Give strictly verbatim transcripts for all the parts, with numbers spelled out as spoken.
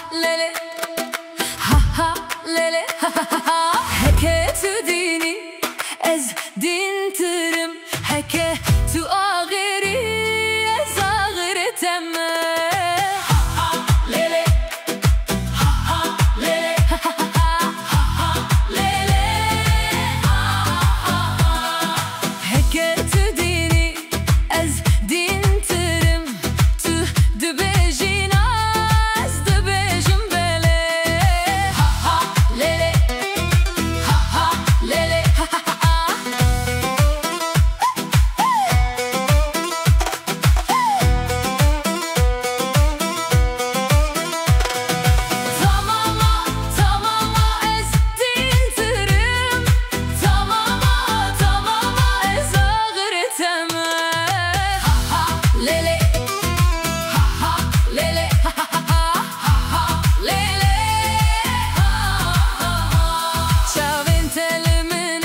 lele, ha ha lele, ha ha ha ha. Heke tu dini ez din tırım, heke tu ağırı ez ağırı temme.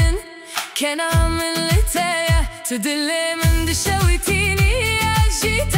كنا من لتايا تدلي من دشويتيني يا جيت